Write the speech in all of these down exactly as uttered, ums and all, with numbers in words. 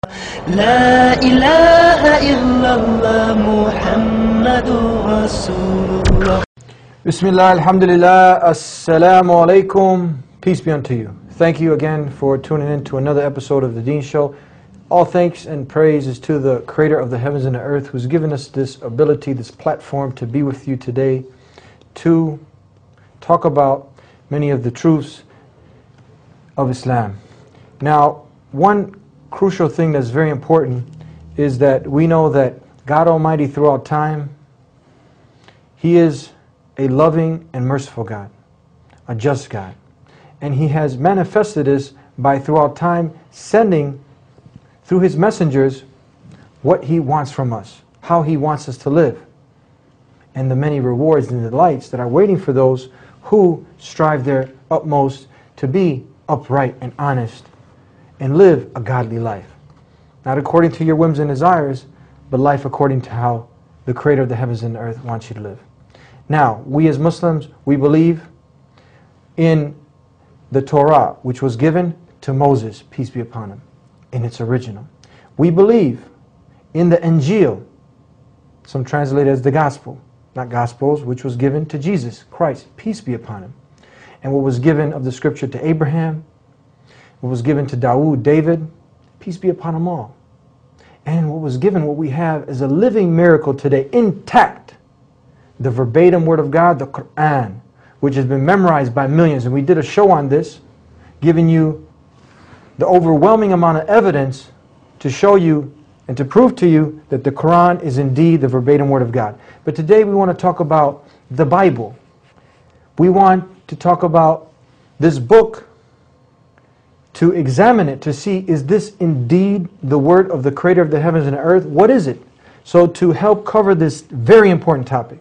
لا إله إلا الله محمد رسول الله. Bismillah, alhamdulillah, assalamu alaikum, peace be unto you. Thank you again for tuning in to another episode of the Deen Show. All thanks and praise is to the Creator of the heavens and the earth, who's given us this ability, this platform to be with you today, to talk about many of the truths of Islam. Now, one crucial thing that's very important is that we know that God Almighty throughout time, He is a loving and merciful God, a just God. And He has manifested this by throughout time sending through His messengers what He wants from us, how He wants us to live, and the many rewards and delights that are waiting for those who strive their utmost to be upright and honest and live a godly life. Not according to your whims and desires, but life according to how the Creator of the heavens and the earth wants you to live. Now, we as Muslims, we believe in the Torah, which was given to Moses, peace be upon him, in its original. We believe in the Injil, some translate as the Gospel, not Gospels, which was given to Jesus Christ, peace be upon him. And what was given of the scripture to Abraham, what was given to Dawood, David, peace be upon them all. And what was given, what we have, is a living miracle today, intact. The verbatim word of God, the Quran, which has been memorized by millions. And we did a show on this, giving you the overwhelming amount of evidence to show you and to prove to you that the Quran is indeed the verbatim word of God. But today we want to talk about the Bible. We want to talk about this book, to examine it, to see, is this indeed the word of the Creator of the heavens and the earth? What is it? So to help cover this very important topic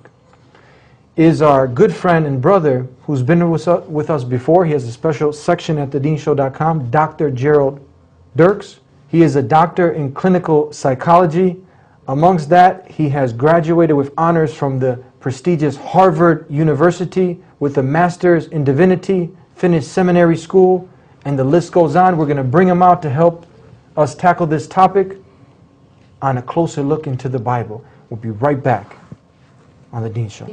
is our good friend and brother who's been with us, with us before. He has a special section at the deen show dot com, Doctor Gerald Dirks. He is a doctor in clinical psychology. Amongst that, he has graduated with honors from the prestigious Harvard University with a master's in divinity, finished seminary school, and the list goes on. We're going to bring him out to help us tackle this topic on a closer look into the Bible. We'll be right back on the Deen Show.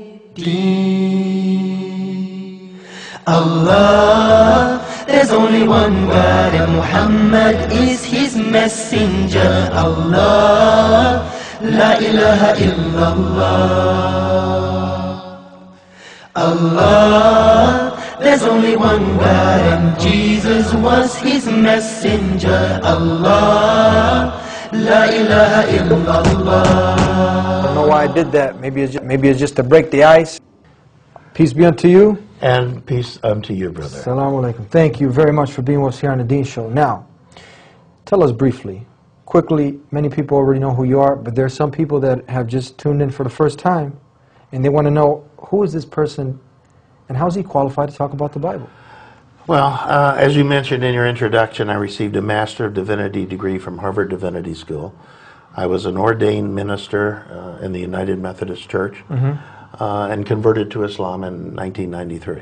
Deen. Allah, there's only one God, and Muhammad is His messenger. Allah, la ilaha illallah. Allah, there's only one God, and Jesus was His messenger. Allah, la ilaha illallah. I don't know why I did that. Maybe it's just, maybe it's just to break the ice. Peace be unto you. And peace unto you, brother. Assalamu alaikum. Thank you very much for being with us here on the Deen Show. Now, tell us briefly, quickly, many people already know who you are, but there are some people that have just tuned in for the first time, and they want to know, who is this person, and how is he qualified to talk about the Bible? Well, uh, as you mentioned in your introduction, I received a Master of Divinity degree from Harvard Divinity School. I was an ordained minister uh, in the United Methodist Church, mm-hmm. uh, and converted to Islam in nineteen ninety-three.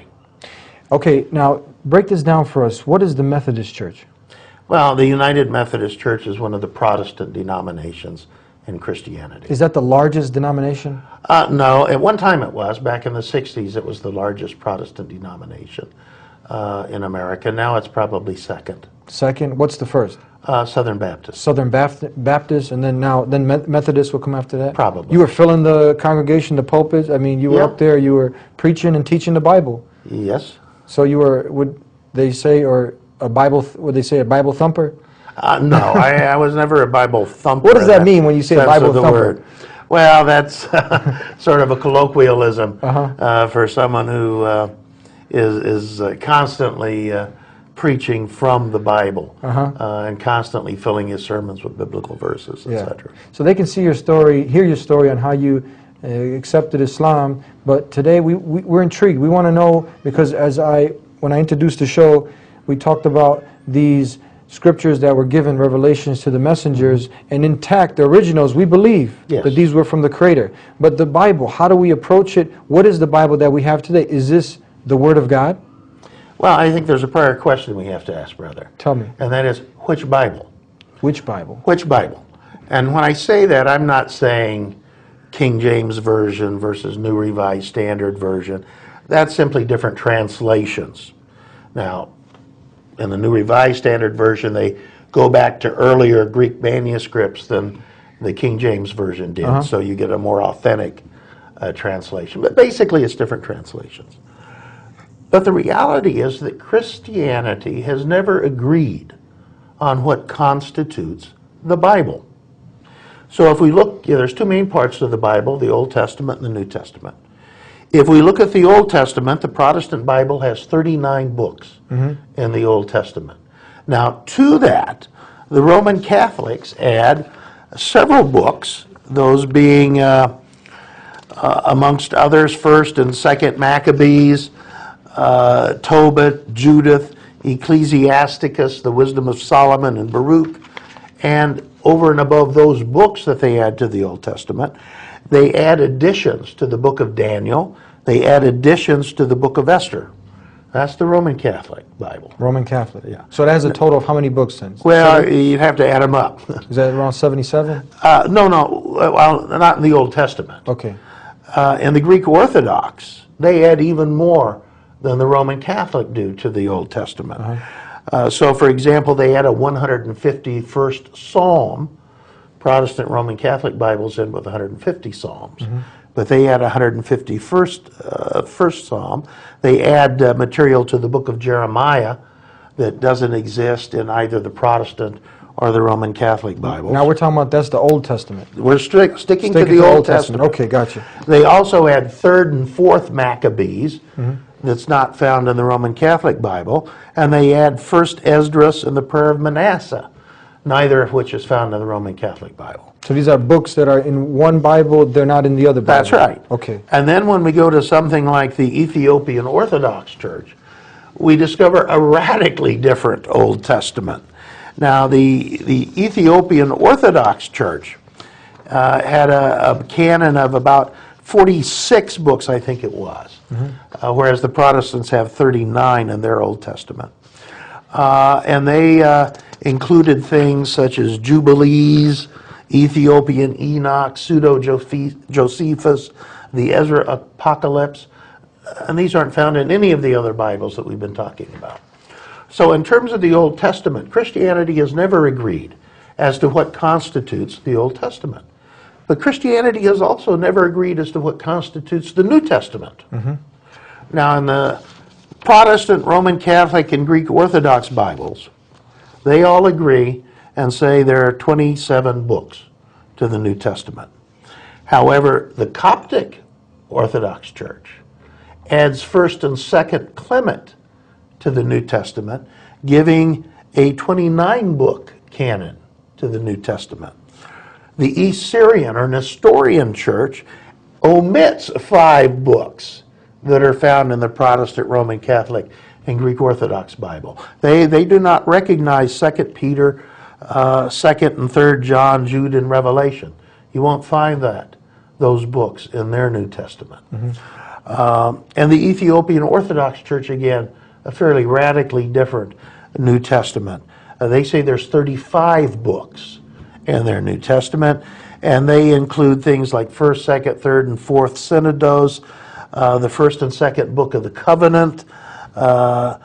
Okay, now break this down for us. What is the Methodist Church? Well, the United Methodist Church is one of the Protestant denominations in Christianity. Is that the largest denomination? Uh, no, at one time it was. Back in the sixties, it was the largest Protestant denomination uh, in America. Now it's probably second. Second? What's the first? Uh, Southern Baptist. Southern Baptist, and then now, then Methodist will come after that? Probably. You were filling the congregation, the pulpits? I mean, you were Yeah. up there, you were preaching and teaching the Bible. Yes. So you were, would they say, or a Bible, would they say a Bible thumper? Uh, no, I, I was never a Bible thumper. What does that in mean when you say sense Bible of the thumper? word. Well, that's sort of a colloquialism Uh-huh. uh, for someone who uh, is, is uh, constantly uh, preaching from the Bible, Uh-huh. uh, and constantly filling his sermons with biblical verses, Yeah. et cetera. So they can see your story, hear your story on how you uh, accepted Islam, but today we, we, we're intrigued. We want to know, because as I, when I introduced the show, we talked about these scriptures that were given, revelations to the messengers, and intact, the originals, we believe Yes. that these were from the Creator. But the Bible, how do we approach it? What is the Bible that we have today? Is this the Word of God? Well, I think there's a prior question we have to ask, brother. Tell me. And that is, which Bible? Which Bible? Which Bible? And when I say that, I'm not saying King James Version versus New Revised Standard Version. That's simply different translations. Now, in the New Revised Standard Version, they go back to earlier Greek manuscripts than the King James Version did, Uh-huh. so you get a more authentic uh, translation. But basically, it's different translations. But the reality is that Christianity has never agreed on what constitutes the Bible. So if we look, yeah, there's two main parts to the Bible, the Old Testament and the New Testament. If we look at the Old Testament, the Protestant Bible has thirty-nine books mm-hmm. in the Old Testament. Now, to that, the Roman Catholics add several books, those being, uh, uh, amongst others, First and Second Maccabees, uh, Tobit, Judith, Ecclesiasticus, the Wisdom of Solomon, and Baruch. And over and above those books that they add to the Old Testament, they add additions to the book of Daniel. They add additions to the book of Esther. That's the Roman Catholic Bible. Roman Catholic. Yeah. So it has a total of how many books then? Well, Seven? you'd have to add them up. Is that around seventy-seven? Uh, no, no, well, not in the Old Testament. Okay. Uh, in the Greek Orthodox, they add even more than the Roman Catholic do to the Old Testament. Uh-huh. Uh, so, for example, they add a one hundred fifty-first Psalm. Protestant Roman Catholic Bibles end with one hundred fifty Psalms. Mm-hmm. But they add one hundred fifty-first uh, first Psalm. They add uh, material to the book of Jeremiah that doesn't exist in either the Protestant or the Roman Catholic Bibles. Now we're talking about that's the Old Testament. We're strict, sticking, Sticking to the Old Testament. Testament. Okay, gotcha. They also add third and fourth Maccabees, mm-hmm. that's not found in the Roman Catholic Bible, and they add first Esdras and the Prayer of Manasseh, neither of which is found in the Roman Catholic Bible. So these are books that are in one Bible, they're not in the other Bible. That's right. Okay. And then when we go to something like the Ethiopian Orthodox Church, we discover a radically different Old Testament. Now, the, the Ethiopian Orthodox Church uh, had a, a canon of about forty-six books, I think it was, mm-hmm. uh, whereas the Protestants have thirty-nine in their Old Testament. Uh, and they uh, included things such as Jubilees, Ethiopian Enoch, Pseudo-Josephus, the Ezra Apocalypse, and these aren't found in any of the other Bibles that we've been talking about. So in terms of the Old Testament, Christianity has never agreed as to what constitutes the Old Testament. But Christianity has also never agreed as to what constitutes the New Testament. Mm-hmm. Now, in the Protestant, Roman Catholic, and Greek Orthodox Bibles, they all agree and say there are twenty-seven books to the New Testament. However, the Coptic Orthodox Church adds first and second Clement to the New Testament, giving a twenty-nine book canon to the New Testament. The East Syrian or Nestorian Church omits five books that are found in the Protestant, Roman Catholic, and Greek Orthodox Bible. They, they do not recognize Second Peter, uh, Second and Third John, Jude, and Revelation. You won't find that, those books in their New Testament. Mm-hmm. um, and the Ethiopian Orthodox Church, again, a fairly radically different New Testament. Uh, they say there's thirty-five books in their New Testament, and they include things like First, Second, Third, and Fourth Synodos, uh, the First and Second Book of the Covenant, uh,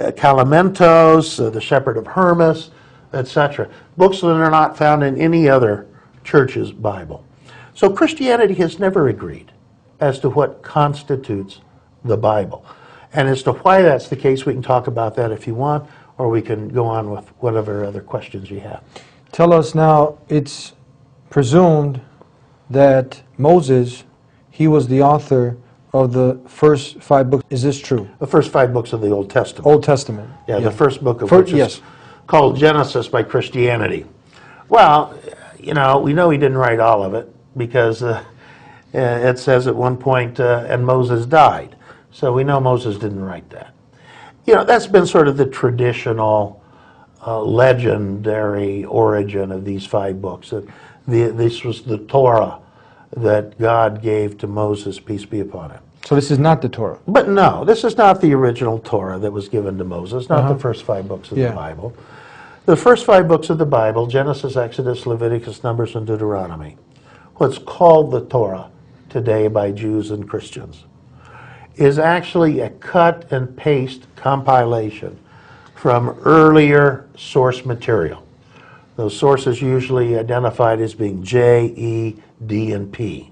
Calamentos, uh, the Shepherd of Hermas, et cetera. Books that are not found in any other church's Bible. So Christianity has never agreed as to what constitutes the Bible. And as to why that's the case, we can talk about that if you want, or we can go on with whatever other questions you have. Tell us now, it's presumed that Moses, he was the author of the first five books. Is this true? The first five books of the Old Testament. Old Testament. Yeah, yeah. the first book of First, which is yes. called Genesis by Christianity. Well, you know, we know he didn't write all of it because uh, it says at one point, uh, and Moses died. So we know Moses didn't write that. You know, that's been sort of the traditional uh, legendary origin of these five books. That the, this was the Torah that God gave to Moses, peace be upon him. So this is not the Torah? But no, this is not the original Torah that was given to Moses, not uh-huh. the first five books of yeah. the Bible. The first five books of the Bible, Genesis, Exodus, Leviticus, Numbers, and Deuteronomy, what's called the Torah today by Jews and Christians, is actually a cut and paste compilation from earlier source material. Those sources usually identified as being J, E, D, and P.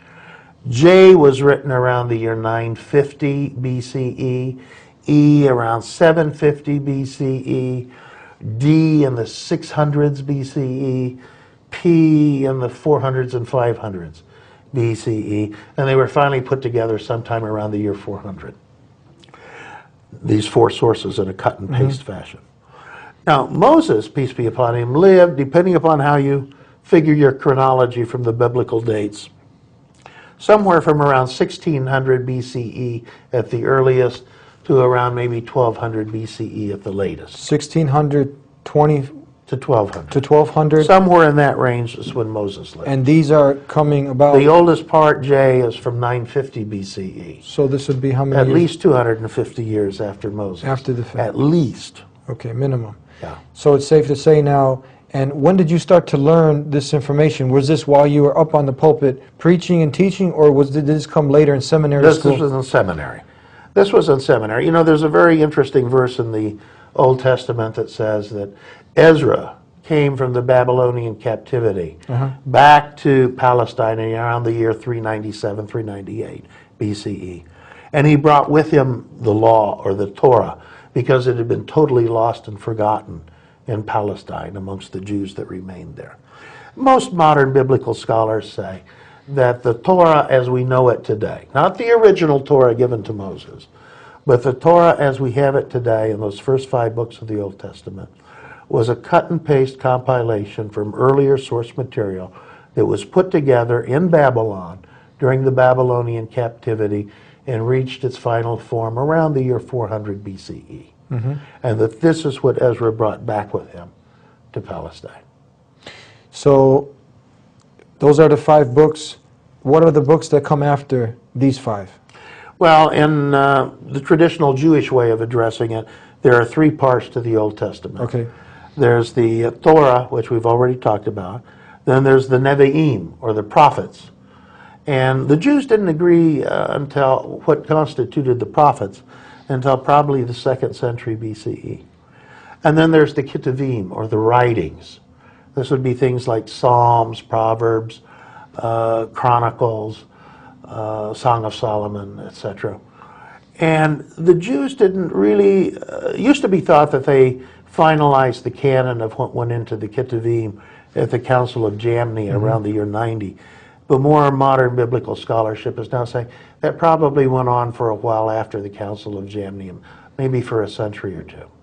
J was written around the year nine fifty B C E, E around seven fifty B C E, D in the six hundreds B C E, P in the four hundreds and five hundreds B C E, and they were finally put together sometime around the year four hundred. These four sources in a cut and paste mm-hmm. fashion. Now, Moses, peace be upon him, lived, depending upon how you figure your chronology from the biblical dates, somewhere from around sixteen hundred B C E at the earliest to around maybe twelve hundred B C E at the latest. sixteen twenty to twelve hundred. To twelve hundred? Somewhere in that range is when Moses lived. And these are coming about... The oldest part, J, is from nine fifty B C E. So this would be how many At years? least two hundred fifty years after Moses. After the fact. At least. Okay, minimum. Yeah. So it's safe to say now, and when did you start to learn this information? Was this while you were up on the pulpit preaching and teaching, or was did this come later in seminary This, school? this was in seminary. This was in seminary. You know, there's a very interesting verse in the Old Testament that says that Ezra came from the Babylonian captivity uh-huh. back to Palestine around the year three ninety-seven, three ninety-eight B C E. And he brought with him the law, or the Torah, because it had been totally lost and forgotten in Palestine amongst the Jews that remained there. Most modern biblical scholars say that the Torah as we know it today, not the original Torah given to Moses, but the Torah as we have it today in those first five books of the Old Testament, was a cut and paste compilation from earlier source material that was put together in Babylon during the Babylonian captivity and reached its final form around the year four hundred B C E. Mm-hmm. And that this is what Ezra brought back with him to Palestine. So those are the five books. What are the books that come after these five? Well, in uh, the traditional Jewish way of addressing it, there are three parts to the Old Testament. Okay. There's the uh, Torah, which we've already talked about. Then there's the Nevi'im, or the prophets. And the Jews didn't agree uh, until what constituted the prophets until probably the second century B C E. And then there's the Ketuvim, or the writings. This would be things like Psalms, Proverbs, uh, Chronicles, uh, Song of Solomon, et cetera. And the Jews didn't really, uh, used to be thought that they finalized the canon of what went into the Ketuvim at the Council of Jamni mm-hmm. around the year ninety. But more modern biblical scholarship is now saying that probably went on for a while after the Council of Jamni, maybe for a century or two.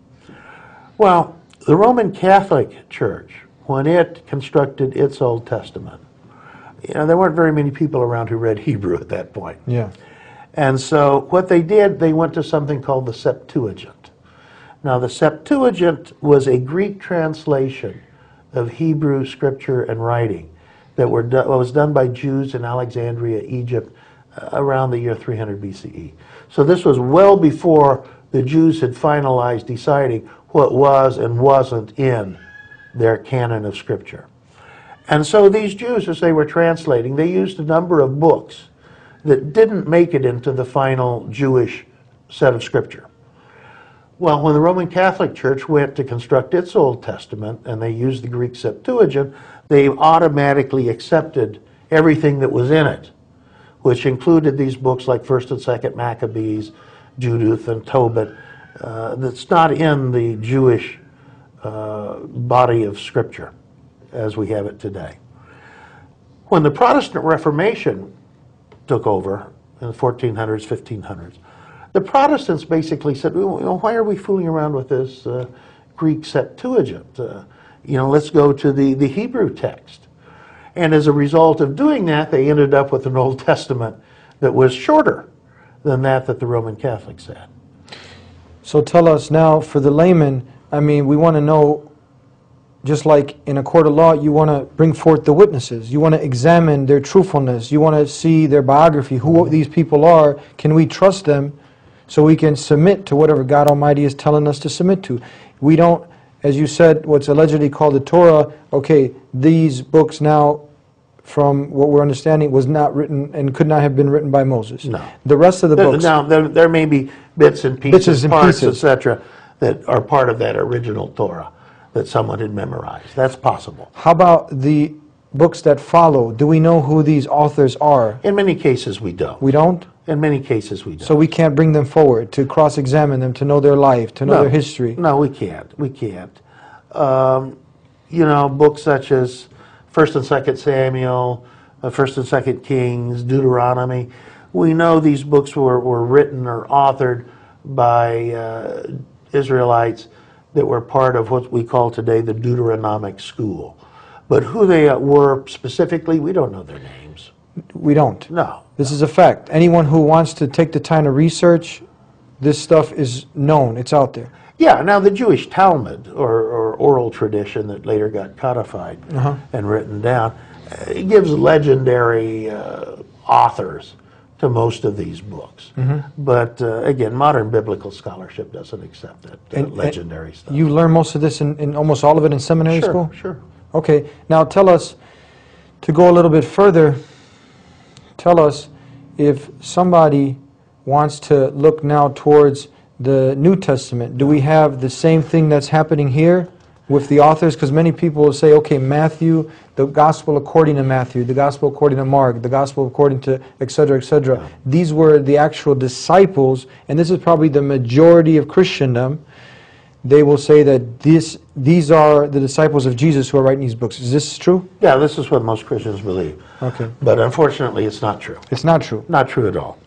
Well, the Roman Catholic Church, when it constructed its Old Testament, you know, there weren't very many people around who read Hebrew at that point. Yeah. And so what they did, they went to something called the Septuagint. Now, the Septuagint was a Greek translation of Hebrew scripture and writing that were do- was done by Jews in Alexandria, Egypt, uh, around the year three hundred B C E. So this was well before the Jews had finalized deciding what was and wasn't in their canon of scripture. And so these Jews, as they were translating, they used a number of books that didn't make it into the final Jewish set of scripture. Well, when the Roman Catholic Church went to construct its Old Testament and they used the Greek Septuagint, they automatically accepted everything that was in it, which included these books like First and Second Maccabees, Judith and Tobit, uh, that's not in the Jewish uh, body of Scripture as we have it today. When the Protestant Reformation took over in the fourteen hundreds, fifteen hundreds, the Protestants basically said, well, you know, why are we fooling around with this uh, Greek Septuagint? Uh, you know, let's go to the, the Hebrew text. And as a result of doing that, they ended up with an Old Testament that was shorter than that that the Roman Catholics had. So tell us now, for the layman, I mean, we want to know, just like in a court of law, you want to bring forth the witnesses. You want to examine their truthfulness. You want to see their biography, who these people are. Can we trust them so we can submit to whatever God Almighty is telling us to submit to? We don't as you said, what's allegedly called the Torah, okay, these books now, from what we're understanding, was not written and could not have been written by Moses. No. The rest of the There- books, Now, there, there may be bits and pieces, Bits and parts, et pieces. cetera, that are part of that original Torah that someone had memorized. That's possible. how about the books that follow? Do we know who these authors are? In many cases, we don't. We don't? In many cases, we don't. So we can't bring them forward to cross-examine them, to know their life, to know No. their history. No, we can't. We can't. Um, you know, books such as First and Second Samuel, uh, First and Second Kings, Deuteronomy. We know these books were, were written or authored by uh, Israelites that were part of what we call today the Deuteronomic school. But who they were specifically, we don't know their names. We don't. No. This is a fact. Anyone who wants to take the time to research, this stuff is known. It's out there. Yeah, now the Jewish Talmud, or, or oral tradition that later got codified Uh-huh. and written down, uh, it gives legendary uh, authors to most of these books. Mm-hmm. But uh, again, modern biblical scholarship doesn't accept that uh, And- and legendary stuff. You learn most of this in, in almost all of it in seminary sure, school? Sure. Okay. Now tell us, to go a little bit further, tell us if somebody wants to look now towards the New Testament, do we have the same thing that's happening here with the authors? Because many people will say, okay, Matthew, the gospel according to Matthew, the gospel according to Mark, the gospel according to et cetera, et cetera. Yeah. These were the actual disciples, and this is probably the majority of Christendom. They will say that this, these are the disciples of Jesus who are writing these books. Is this true? Yeah, this is what most Christians believe. Okay. But unfortunately, it's not true. It's not true. Not true at all.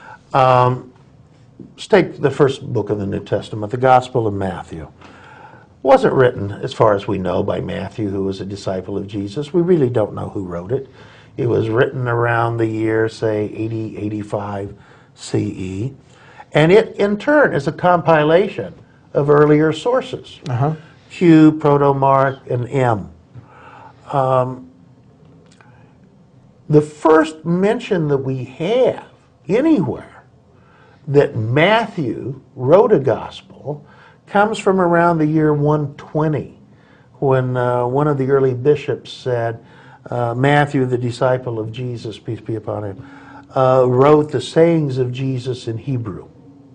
Um, let's take the first book of the New Testament, the Gospel of Matthew. Wasn't written, as far as we know, by Matthew, who was a disciple of Jesus. We really don't know who wrote it. It was written around the year, say, eighty, eighty-five C E. And it, in turn, is a compilation of earlier sources. Uh-huh. Q, Proto-Mark, and M. Um, the first mention that we have anywhere that Matthew wrote a gospel comes from around the year one twenty, when uh, one of the early bishops said, uh, Matthew, the disciple of Jesus, peace be upon him, uh, wrote the sayings of Jesus in Hebrew.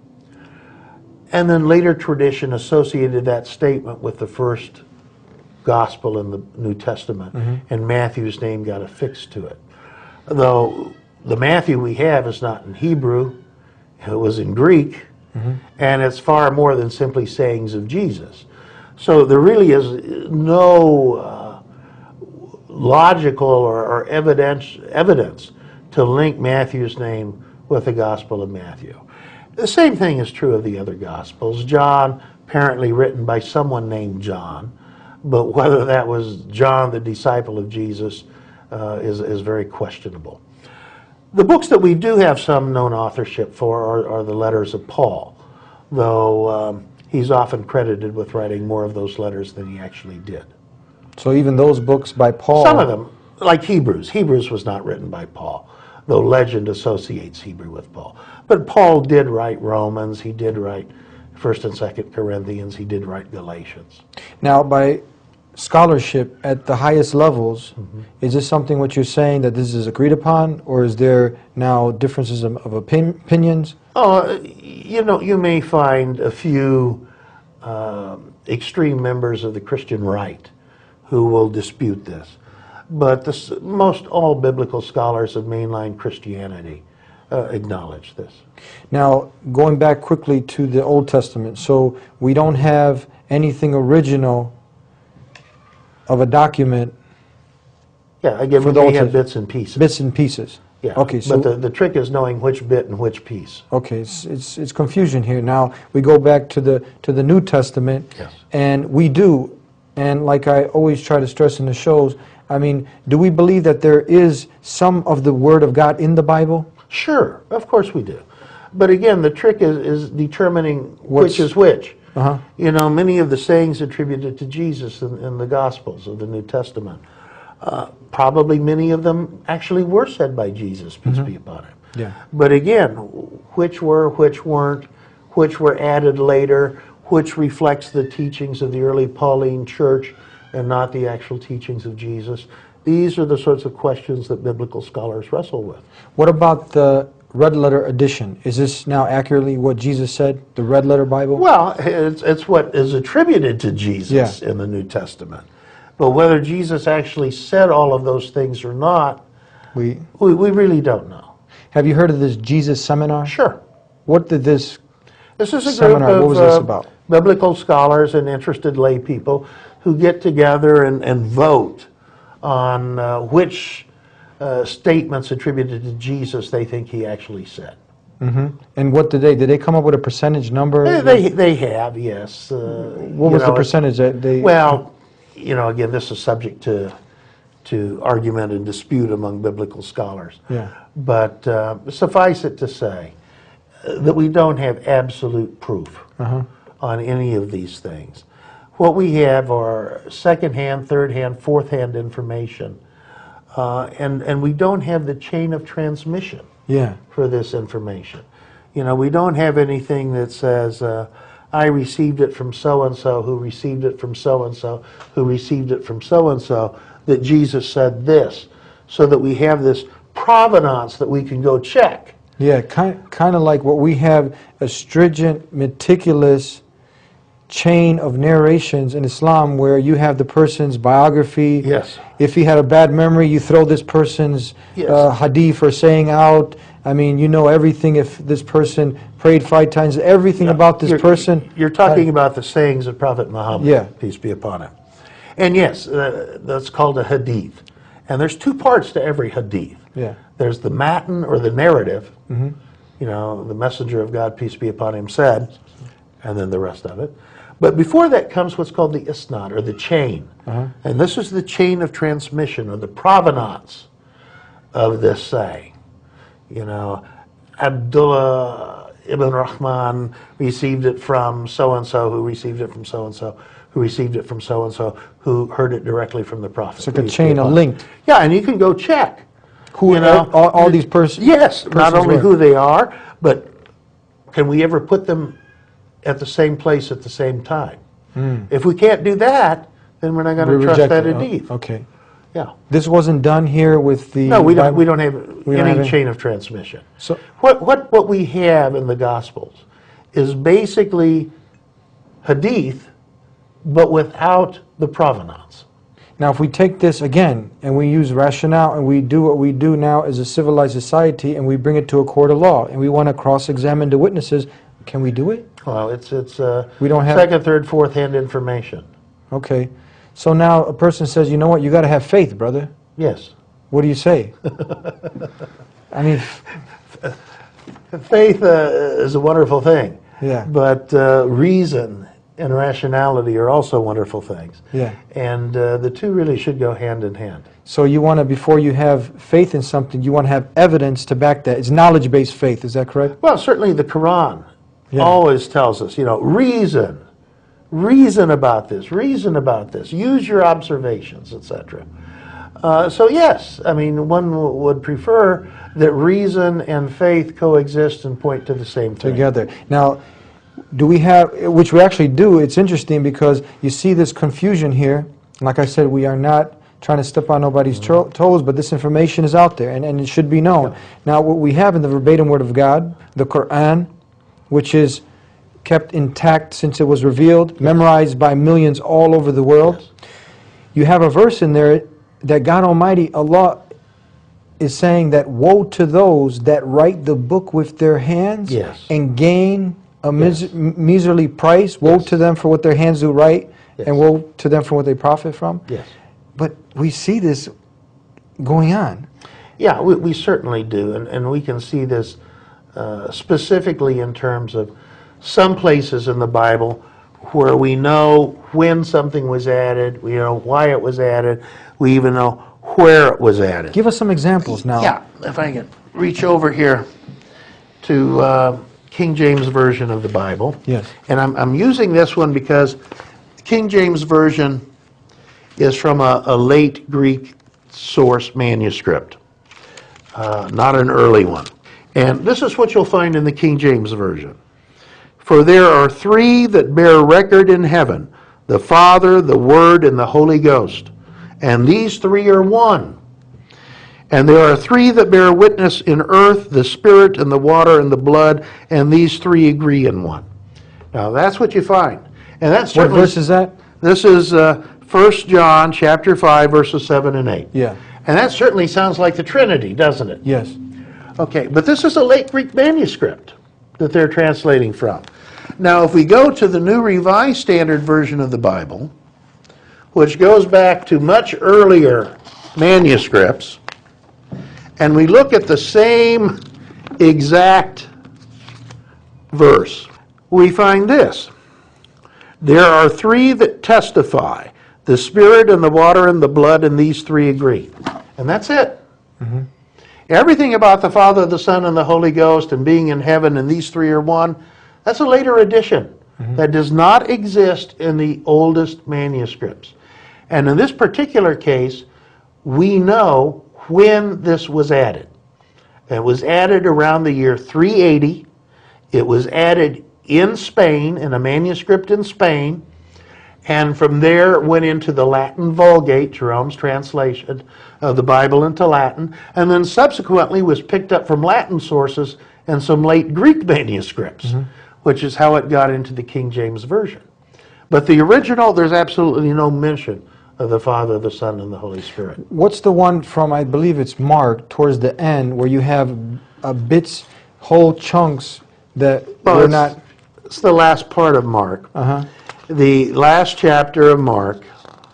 And then later tradition associated that statement with the first gospel in the New Testament, Mm-hmm. and Matthew's name got affixed to it. Though the Matthew we have is not in Hebrew, it was in Greek, Mm-hmm. and it's far more than simply sayings of Jesus. So there really is no uh, logical or, or evidence, evidence to link Matthew's name with the Gospel of Matthew. The same thing is true of the other Gospels. John, apparently written by someone named John, but whether that was John, the disciple of Jesus, uh, is, is very questionable. The books that we do have some known authorship for are, are the letters of Paul, though um, he's often credited with writing more of those letters than he actually did. So even those books by Paul... Some of them, like Hebrews. Hebrews was not written by Paul, though legend associates Hebrew with Paul. But Paul did write Romans, he did write First and Second Corinthians, he did write Galatians. Now, by scholarship at the highest levels, Mm-hmm. is this something what you're saying that this is agreed upon, or is there now differences of, of opin- opinions? Oh, you know, you may find a few um, extreme members of the Christian right who will dispute this. But the, s- most all biblical scholars of mainline Christianity uh, acknowledge this. Now, going back quickly to the Old Testament, so we don't have anything original of a document, Yeah, again, For we the may Old have Testament. bits and pieces. bits and pieces. Yeah, Okay, so but the, the trick is knowing which bit and which piece. okay, it's, it's it's confusion here. Now we go back to the to the New Testament, Yes. and we do, and like I always try to stress in the shows, I mean, do we believe that there is some of the Word of God in the Bible? Sure, of course we do. But again, the trick is, is determining What's- which is which. Uh-huh. You know, many of the sayings attributed to Jesus in, in the Gospels of the New Testament, uh, probably many of them actually were said by Jesus, peace be upon him. Yeah. But again, which were, which weren't, which were added later, which reflects the teachings of the early Pauline church and not the actual teachings of Jesus? These are the sorts of questions that biblical scholars wrestle with. What about the red letter edition? Is this now accurately what Jesus said, the red letter Bible? Well, it's, it's what is attributed to Jesus Yeah. in the New Testament. But whether Jesus actually said all of those things or not, We we, we really don't know. have you heard of this Jesus seminar? Sure. What did this? This is a Seminar, group of what was this uh, about? biblical scholars and interested lay people who get together and, and vote on uh, which uh, statements attributed to Jesus they think he actually said. hmm And what did they? Did they come up with a percentage number? They, they, they have, yes. Uh, what you was the know, it- percentage that they? Well, you know, again, this is subject to to argument and dispute among biblical scholars. Yeah. But uh, suffice it to say uh, that we don't have absolute proof Uh-huh. on any of these things. What we have are second-hand, third-hand, fourth-hand information, uh, and and we don't have the chain of transmission Yeah. for this information. You know, we don't have anything that says, uh, I received it from so-and-so, who received it from so-and-so, who received it from so-and-so, that Jesus said this, so that we have this provenance that we can go check. Yeah, kind kind of like what we have, a stringent, meticulous chain of narrations in Islam where you have the person's biography. Yes. If he had a bad memory, you throw this person's Yes. uh, hadith or saying out. I mean, you know everything. If this person prayed five times, everything about this You're- person. You're talking about the sayings of Prophet Muhammad, Yeah. peace be upon him. And yes, uh, that's called a hadith. And there's two parts to every hadith. Yeah. There's the matan, or the narrative, you know, the messenger of God, peace be upon him, said, and then the rest of it. But before that comes what's called the isnad, or the chain. And this is the chain of transmission, or the provenance of this saying. You know, Abdullah ibn Rahman received it from so-and-so, who received it from so-and-so, who received it from so-and-so, who heard it directly from the Prophet. It's like a peace be chain, a upon him. link. Yeah, and you can go check. Who you know, all, all these persons? Yes, not persons only were. who they are, but can we ever put them at the same place at the same time? If we can't do that, then we're not going We to trust reject that it. hadith. Oh, okay. Yeah. This wasn't done here with the. No, we don't. Bible? We don't have We don't any have any- chain of transmission. So- what what what we have in the Gospels is basically hadith, but without the provenance. Now, if we take this again and we use rationale and we do what we do now as a civilized society and we bring it to a court of law and we want to cross-examine the witnesses, can we do it? Well, it's it's uh, We don't have- second, third, fourth hand information. Okay. So now a person says, you know what, you got to have faith, brother. Yes, What do you say? I mean, faith uh, is a wonderful thing. Yeah. But uh, reason and rationality are also wonderful things. Yeah. And uh, the two really should go hand in hand. so you want to, before you have faith in something, you want to have evidence to back that. It's knowledge-based faith, is that correct? Well, certainly the Quran Yeah. always tells us, you know, reason, reason about this, reason about this, use your observations, et cetera. Uh, so yes, I mean, one w- would prefer that reason and faith coexist and point to the same thing. Together. Now, do we have, which we actually do, it's interesting because you see this confusion here. Like I said, we are not trying to step on nobody's to- toes, but this information is out there and, and it should be known. Now, what we have in the verbatim Word of God, the Quran, which is kept intact since it was revealed, memorized by millions all over the world. Yes. You have a verse in there that God Almighty, Allah, is saying that woe to those that write the book with their hands Yes. and gain a mis- Yes. m- miserly price. Woe Yes. to them for what their hands do write, Yes. and woe to them for what they profit from. Yes. But we see this going on. Yeah, we, we certainly do, and, and we can see this uh, specifically in terms of some places in the Bible where we know when something was added, we know why it was added, we even know where it was added. Give us some examples now. Yeah, if I can reach over here to uh, King James Version of the Bible. Yes. And I'm, I'm using this one because the King James Version is from a, a late Greek source manuscript, uh, not an early one. And this is what you'll find in the King James Version. For there are three that bear record in heaven, the Father, the Word, and the Holy Ghost. And these three are one. And there are three that bear witness in earth, the Spirit, and the water, and the blood, and these three agree in one. Now that's what you find. And that's What verse is that? This is uh, First John chapter five, verses seven and eight. Yeah. And that certainly sounds like the Trinity, doesn't it? Yes. Okay, but this is a late Greek manuscript that they're translating from. Now, if we go to the New Revised Standard Version of the Bible, which goes back to much earlier manuscripts, and we look at the same exact verse, we find this. There are three that testify, the Spirit and the water and the blood, and these three agree. And that's it. Mm-hmm. Everything about the Father, the Son, and the Holy Ghost and being in heaven and these three are one, that's a later addition mm-hmm. that does not exist in the oldest manuscripts. And in this particular case, we know when this was added. It was added around the year three eighty. It was added in Spain, in a manuscript in Spain, and from there it went into the Latin Vulgate, Jerome's translation of the Bible into Latin, and then subsequently was picked up from Latin sources and some late Greek manuscripts, mm-hmm. which is how it got into the King James Version. But the original, there's absolutely no mention of the Father, the Son, and the Holy Spirit. What's the one from, I believe it's Mark, towards the end, where you have uh, bits, whole chunks that well, were it's, not... It's the last part of Mark. Uh-huh. The last chapter of Mark,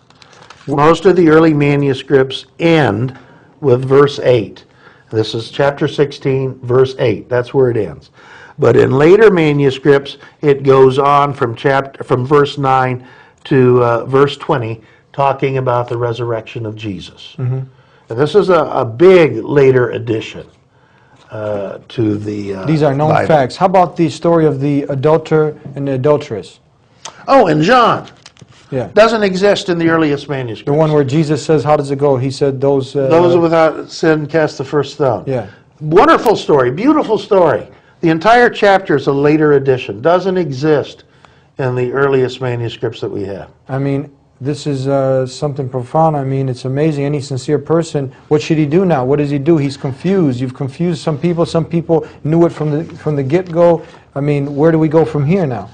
most of the early manuscripts end with verse eight. This is chapter sixteen, verse eight. That's where it ends. But in later manuscripts, it goes on from chapter from verse nine to uh, verse twenty, talking about the resurrection of Jesus. Mm-hmm. And this is a, a big later addition uh, to the uh, These are known Bible. facts. How about the story of the adulterer and the adulteress? Oh, and John. Yeah. Doesn't exist in the earliest manuscripts. The one where Jesus says, how does it go? He said, those... Uh, Those without sin cast the first stone. Yeah. Wonderful story, beautiful story. The entire chapter is a later addition. Doesn't exist in the earliest manuscripts that we have. I mean, this is uh, something profound. I mean, it's amazing. Any sincere person, what should he do now? What does he do? He's confused. You've confused some people. Some people knew it from the, from the get-go. I mean, where do we go from here now?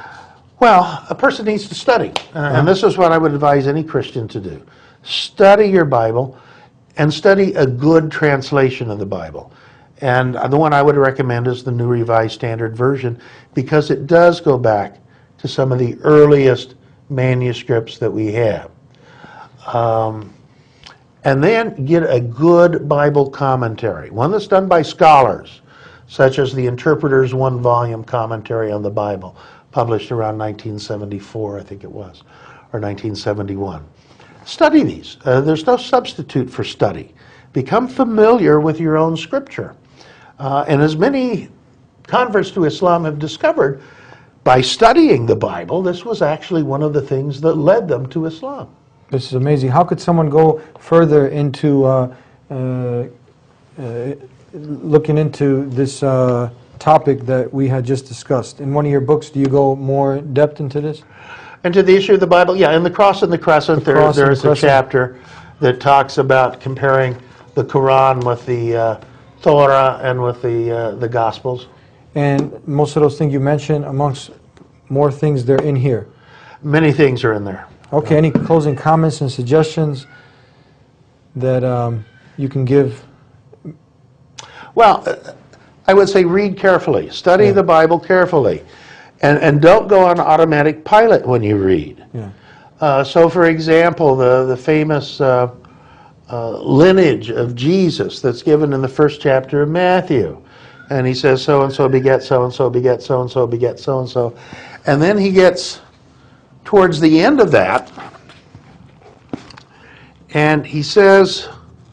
Well, a person needs to study, uh, uh-huh. and this is what I would advise any Christian to do. Study your Bible, and study a good translation of the Bible. And the one I would recommend is the New Revised Standard Version, because it does go back to some of the earliest manuscripts that we have. Um, and then get a good Bible commentary, one that's done by scholars, such as the Interpreter's one-volume commentary on the Bible, published around nineteen seventy-four, I think it was, or nineteen seventy-one. Study these. Uh, there's no substitute for study. Become familiar with your own scripture. Uh, and as many converts to Islam have discovered, by studying the Bible, this was actually one of the things that led them to Islam. This is amazing. How could someone go further into uh, uh, uh, looking into this uh, topic that we had just discussed? In one of your books, do you go more depth into this? Into the issue of the Bible? Yeah, in The Cross and the Crescent, the there, cross there's the a crescent. chapter that talks about comparing the Quran with the uh, Torah and with the, uh, the Gospels. And most of those things you mentioned, amongst more things, they're in here. Many things are in there. Okay, any closing comments and suggestions that um, you can give? Well, uh, I would say read carefully. Study Yeah. the Bible carefully. And, and don't go on automatic pilot when you read. Yeah. Uh, so, for example, the, the famous uh, uh, lineage of Jesus that's given in the first chapter of Matthew. And he says, so-and-so beget so-and-so, beget so-and-so, beget so-and-so. And then he gets towards the end of that, and he says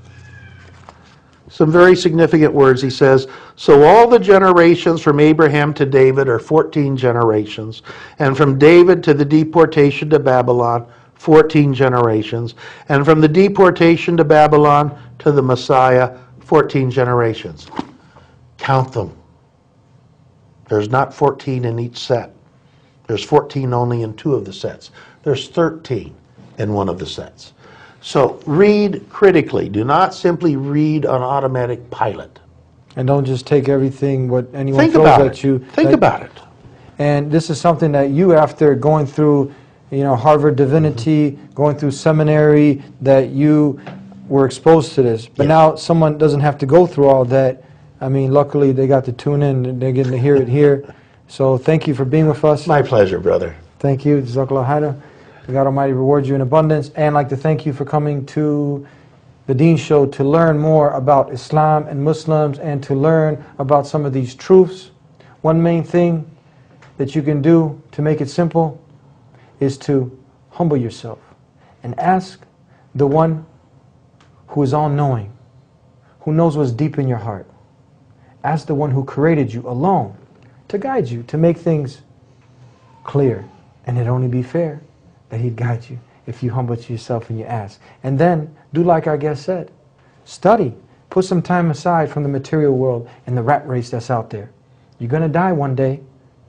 some very significant words. He says, so all the generations from Abraham to David are fourteen generations, and from David to the deportation to Babylon, fourteen generations, and from the deportation to Babylon to the Messiah, fourteen generations. Count them. There's not fourteen in each set. There's fourteen only in two of the sets. There's thirteen in one of the sets. So read critically. Do not simply read on automatic pilot. And don't just take everything what anyone Think throws about at it. you. Think that- about it. And this is something that you, after going through, you know, Harvard Divinity, mm-hmm. going through seminary, that you were exposed to this. But Yes. now someone doesn't have to go through all that. I mean, luckily they got to tune in and they're getting to hear it here. So thank you for being with us. My pleasure, brother. Thank you. Jazakallah khairan. May God Almighty reward you in abundance. And I'd like to thank you for coming to the Deen Show to learn more about Islam and Muslims and to learn about some of these truths. One main thing that you can do to make it simple is to humble yourself and ask the one who is all-knowing, who knows what's deep in your heart. Ask the one who created you alone to guide you, to make things clear. And it'd only be fair that he'd guide you if you humble to yourself and you ask. And then, do like our guest said, study. Put some time aside from the material world and the rat race that's out there. You're going to die one day.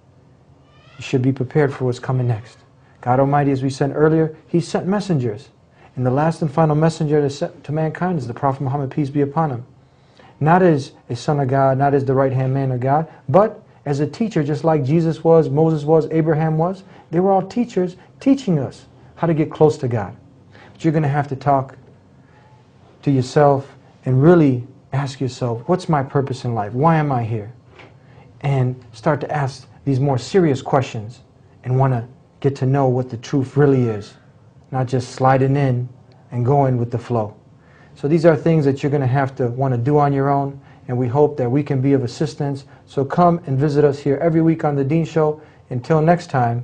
You should be prepared for what's coming next. God Almighty, as we said earlier, He sent messengers. And the last and final messenger to, sent to mankind is the Prophet Muhammad, peace be upon him. Not as a son of God, not as the right-hand man of God, but as a teacher, just like Jesus was, Moses was, Abraham was. They were all teachers teaching us how to get close to God. But you're going to have to talk to yourself and really ask yourself, what's my purpose in life? Why am I here? And start to ask these more serious questions and want to get to know what the truth really is, not just sliding in and going with the flow. So these are things that you're going to have to want to do on your own, and we hope that we can be of assistance. So come and visit us here every week on The Deen Show. Until next time,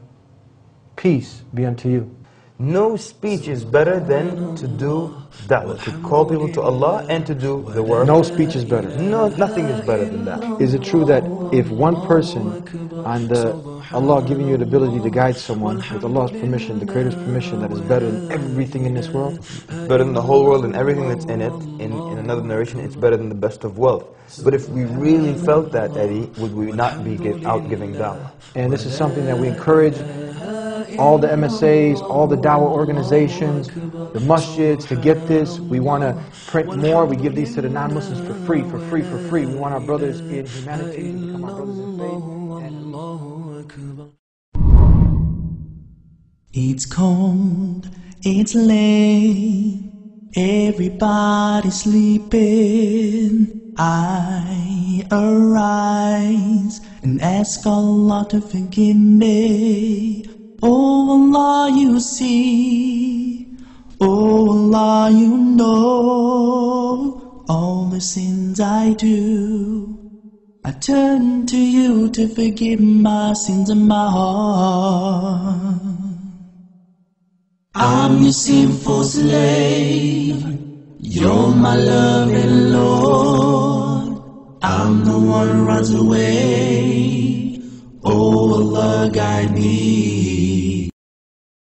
peace be unto you. No speech is better than to do da'wah, to call people to Allah and to do the work. No speech is better. No, nothing is better than that. Is it true that if one person, on the Allah giving you the ability to guide someone with Allah's permission, the Creator's permission, that is better than everything in this world? Better than the whole world and everything that's in it. In, in another narration, it's better than the best of wealth. But if we really felt that, Eddie, would we not be give, out giving da'wah? And this is something that we encourage all the M S As, all the dawah organizations, the masjids to get this. We want to print more. We give these to the non-Muslims for free, for free, for free. We want our brothers in humanity to become our brothers in faith. It's cold, it's late, everybody's sleeping. I arise and ask Allah to forgive me. Oh Allah, you see, oh Allah, you know all the sins I do. I turn to you to forgive my sins in my heart. I'm your sinful slave, you're my loving Lord. I'm the one who runs away, oh Allah, guide me.